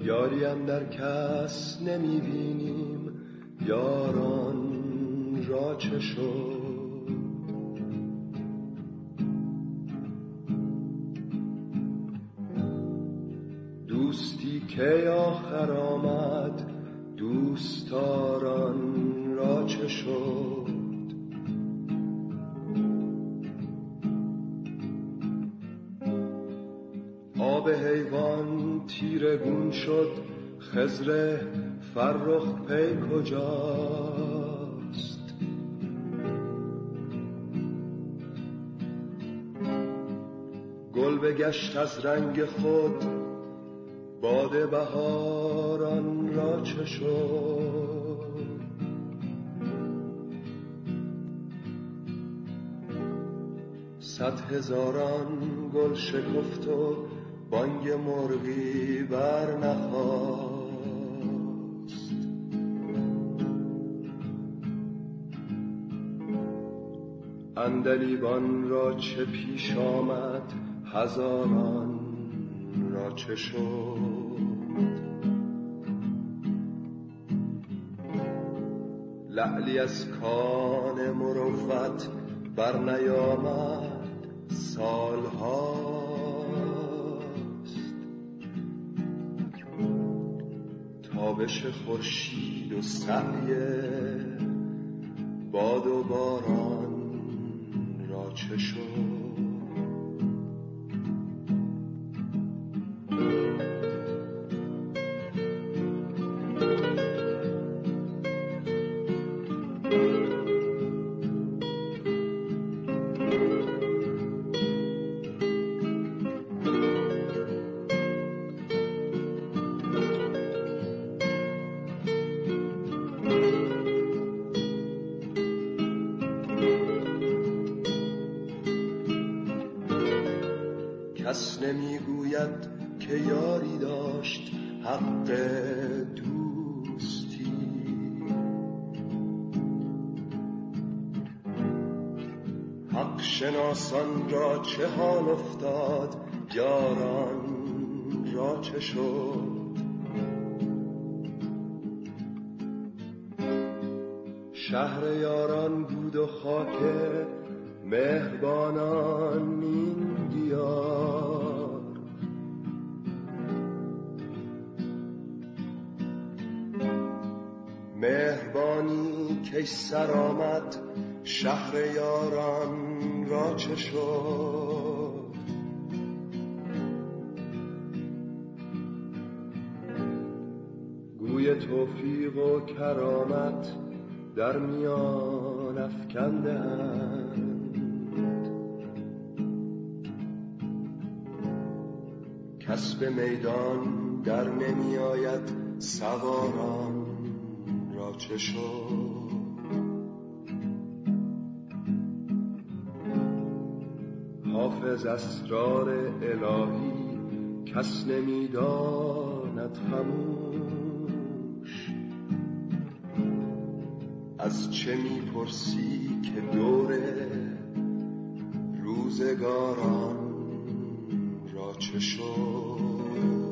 یاری اندر کس نمی بینیم، یاران را چه شد؟ دوستی که آخر آمد، دوستداران را چه شد؟ آب حیوان تیرگون شد، خضر فرخ پی کجاست؟ گل بگشت از رنگ خود، باد بهاران را چه شد؟ صد هزاران گل شکفت و بانگ مرغی بر نخاست. عندلیبان را چه پیش آمد، هزاران را چه شد؟ لعلی از کان مروت بر نیامد سالهاست. تابش خورشید و سعی باد و باران را چه شد؟ کس نمیگوید که یاری داشت حق دوستی. حق شناسان را چه حال افتاد، یاران را چه شد؟ شهر یاران بود و خاک مهربانان این دیار. مهربانی که سر آمد، شهر یاران را چه شد؟ گوی توفیق و کرامت در میان افکندند. کس به میدان در نمی آید، سواران را چه شد؟ حافظ اسرار الهی کس نمی داند خموش. از چه می پرسی که دور روزگاران را چه شد؟